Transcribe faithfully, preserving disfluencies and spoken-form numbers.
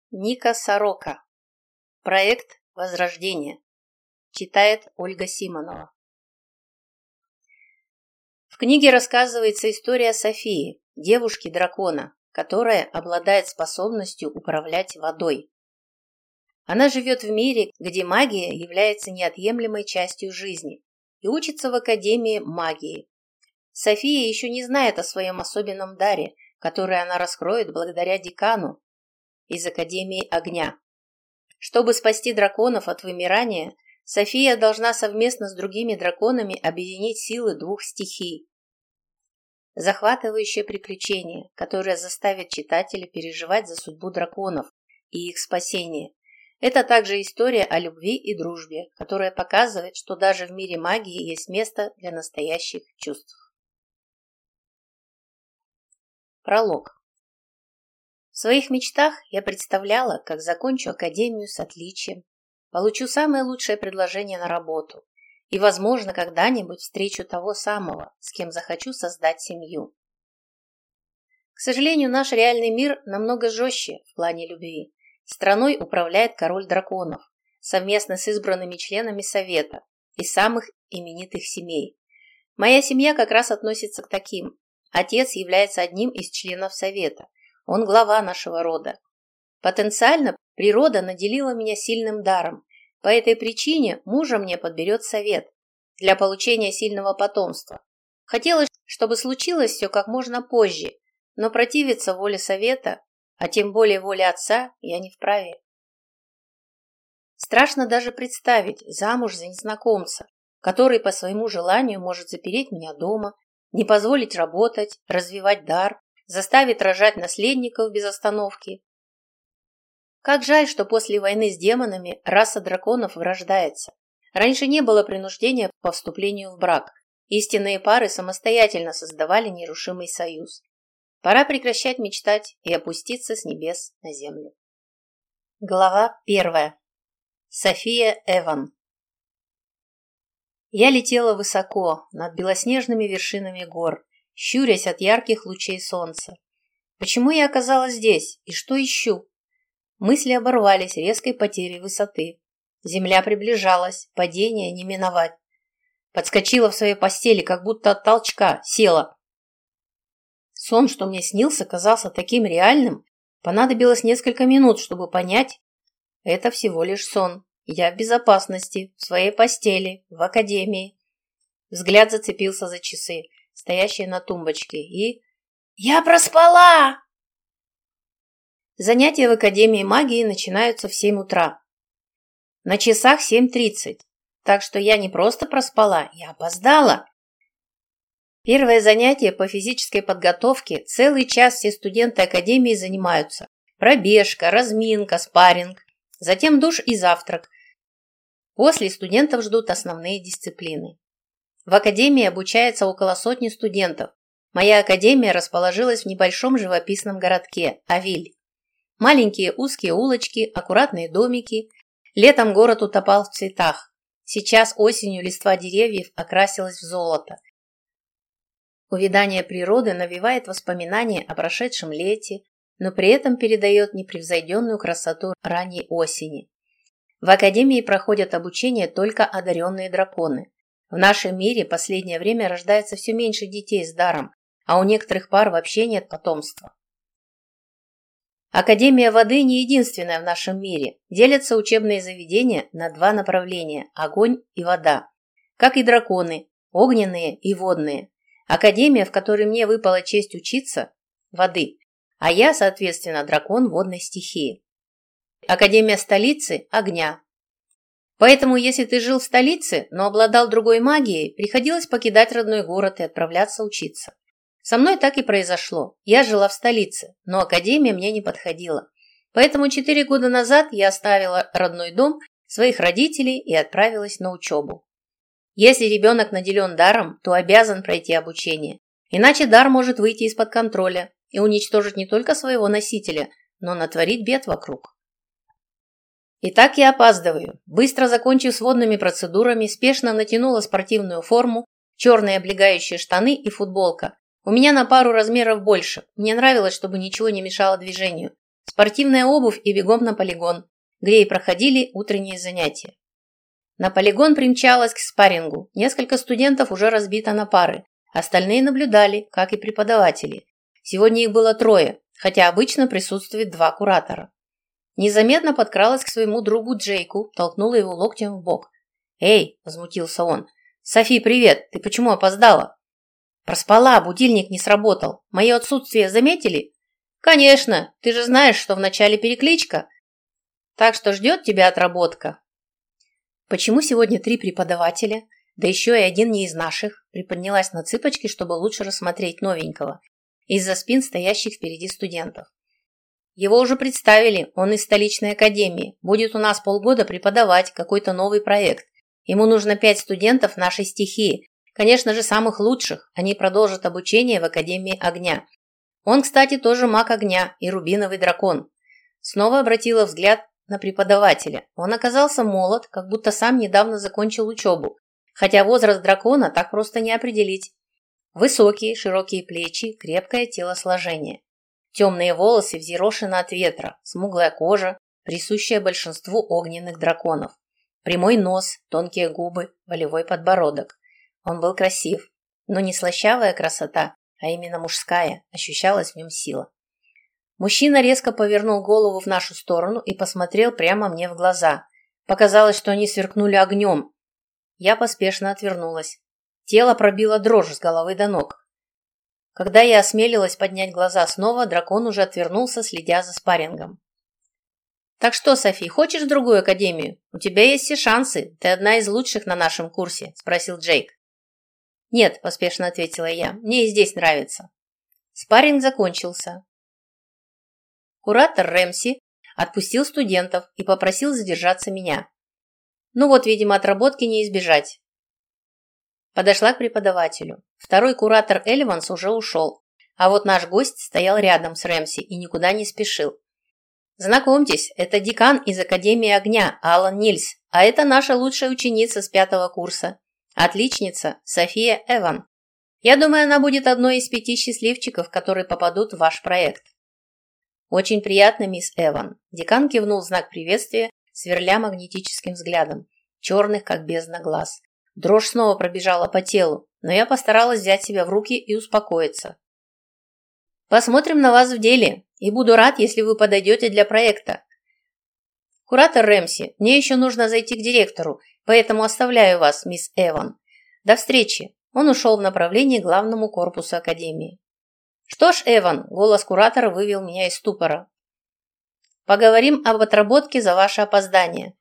Ника Сорока. Проект Возрождение. Читает Ольга Симонова. В книге рассказывается история Софии, девушки-дракона, которая обладает способностью управлять водой. Она живет в мире, где магия является неотъемлемой частью жизни и учится в Академии магии. София еще не знает о своем особенном даре, который она раскроет благодаря декану из Академии огня. Чтобы спасти драконов от вымирания, София должна совместно с другими драконами объединить силы двух стихий. Захватывающее приключение, которое заставит читателя переживать за судьбу драконов и их спасение. Это также история о любви и дружбе, которая показывает, что даже в мире магии есть место для настоящих чувств. Пролог. В своих мечтах я представляла, как закончу академию с отличием, получу самое лучшее предложение на работу и, возможно, когда-нибудь встречу того самого, с кем захочу создать семью. К сожалению, наш реальный мир намного жестче в плане любви. Страной управляет король драконов, совместно с избранными членами совета из самых именитых семей. Моя семья как раз относится к таким. Отец является одним из членов совета. Он глава нашего рода. Потенциально природа наделила меня сильным даром. По этой причине мужа мне подберет совет для получения сильного потомства. Хотелось, чтобы случилось все как можно позже, но противиться воле совета, а тем более воле отца, я не вправе. Страшно даже представить замуж за незнакомца, который по своему желанию может запереть меня дома, не позволить работать, развивать дар, заставит рожать наследников без остановки. Как жаль, что после войны с демонами раса драконов вырождается. Раньше не было принуждения по вступлению в брак. Истинные пары самостоятельно создавали нерушимый союз. Пора прекращать мечтать и опуститься с небес на землю. Глава первая. София Эван. Я летела высоко, над белоснежными вершинами гор, щурясь от ярких лучей солнца. Почему я оказалась здесь и что ищу? Мысли оборвались резкой потерей высоты. Земля приближалась, падение не миновать. Подскочила в своей постели, как будто от толчка, села. Сон, что мне снился, казался таким реальным. Понадобилось несколько минут, чтобы понять, это всего лишь сон. Я в безопасности, в своей постели, в академии. Взгляд зацепился за часы, стоящие на тумбочке, и... Я проспала! Занятия в Академии магии начинаются в семь утра. На часах семь тридцать, так что я не просто проспала, я опоздала. Первое занятие по физической подготовке, целый час все студенты Академии занимаются. Пробежка, разминка, спарринг, затем душ и завтрак. После студентов ждут основные дисциплины. В Академии обучается около сотни студентов. Моя академия расположилась в небольшом живописном городке Авиль. Маленькие узкие улочки, аккуратные домики. Летом город утопал в цветах. Сейчас осенью листва деревьев окрасилась в золото. Увядание природы навевает воспоминания о прошедшем лете, но при этом передает непревзойденную красоту ранней осени. В Академии проходят обучение только одаренные драконы. В нашем мире в последнее время рождается все меньше детей с даром, а у некоторых пар вообще нет потомства. Академия воды не единственная в нашем мире. Делятся учебные заведения на два направления – огонь и вода. Как и драконы – огненные и водные. Академия, в которой мне выпала честь учиться – воды, а я, соответственно, дракон водной стихии. Академия столицы – огня. Поэтому, если ты жил в столице, но обладал другой магией, приходилось покидать родной город и отправляться учиться. Со мной так и произошло. Я жила в столице, но академия мне не подходила. Поэтому четыре года назад я оставила родной дом, своих родителей и отправилась на учебу. Если ребенок наделен даром, то обязан пройти обучение. Иначе дар может выйти из-под контроля и уничтожить не только своего носителя, но натворить бед вокруг. Итак, я опаздываю. Быстро закончив с водными процедурами, спешно натянула спортивную форму, черные облегающие штаны и футболка. У меня на пару размеров больше. Мне нравилось, чтобы ничего не мешало движению. спортивная обувь и бегом на полигон, где и проходили утренние занятия. На полигон примчалась к спаррингу. Несколько студентов уже разбито на пары. Остальные наблюдали, как и преподаватели. Сегодня их было трое, хотя обычно присутствует два куратора. Незаметно подкралась к своему другу Джейку, толкнула его локтем в бок. «Эй!» – возмутился он. «Софи, привет! Ты почему опоздала?» «Проспала, будильник не сработал. Мое отсутствие заметили?» «Конечно! Ты же знаешь, что в начале перекличка. Так что ждет тебя отработка». «Почему сегодня три преподавателя, да еще и один не из наших?» Приподнялась на цыпочки, чтобы лучше рассмотреть новенького, из-за спин стоящих впереди студентов. «Его уже представили, он из столичной академии, будет у нас полгода преподавать какой-то новый проект. Ему нужно пять студентов нашей стихии, конечно же, самых лучших, они продолжат обучение в Академии огня. Он, кстати, тоже маг огня и рубиновый дракон». Снова обратила взгляд на преподавателя. Он оказался молод, как будто сам недавно закончил учебу, хотя возраст дракона так просто не определить. Высокие, широкие плечи, крепкое телосложение. Темные волосы взъерошены от ветра, смуглая кожа, присущая большинству огненных драконов. Прямой нос, тонкие губы, волевой подбородок. Он был красив, но не слащавая красота, а именно мужская, ощущалась в нем сила. Мужчина резко повернул голову в нашу сторону и посмотрел прямо мне в глаза. Показалось, что они сверкнули огнем. Я поспешно отвернулась. Тело пробило дрожь с головы до ног. Когда я осмелилась поднять глаза снова, дракон уже отвернулся, следя за спаррингом. «Так что, Софи, хочешь в другую академию? У тебя есть все шансы, ты одна из лучших на нашем курсе», – спросил Джейк. «Нет», – поспешно ответила я, – «мне и здесь нравится». Спарринг закончился. Куратор Рэмси отпустил студентов и попросил задержаться меня. Ну вот, видимо, отработки не избежать. Подошла к преподавателю. Второй куратор Эльванс уже ушел, а вот наш гость стоял рядом с Рэмси и никуда не спешил. Знакомьтесь, это декан из Академии огня Алан Нильс, а это наша лучшая ученица с пятого курса, отличница София Эван. Я думаю, она будет одной из пяти счастливчиков, которые попадут в ваш проект. Очень приятно, мисс Эван. Декан кивнул в знак приветствия, сверля магнетическим взглядом, черных, как бездна глаз. Дрожь снова пробежала по телу, но я постаралась взять себя в руки и успокоиться. Посмотрим на вас в деле, и буду рад, если вы подойдете для проекта. Куратор Рэмси, мне еще нужно зайти к директору, поэтому оставляю вас, мисс Эван. До встречи. Он ушел в направлении главному корпусу академии. Что ж, Эван, голос куратора вывел меня из ступора. Поговорим об отработке за ваше опоздание.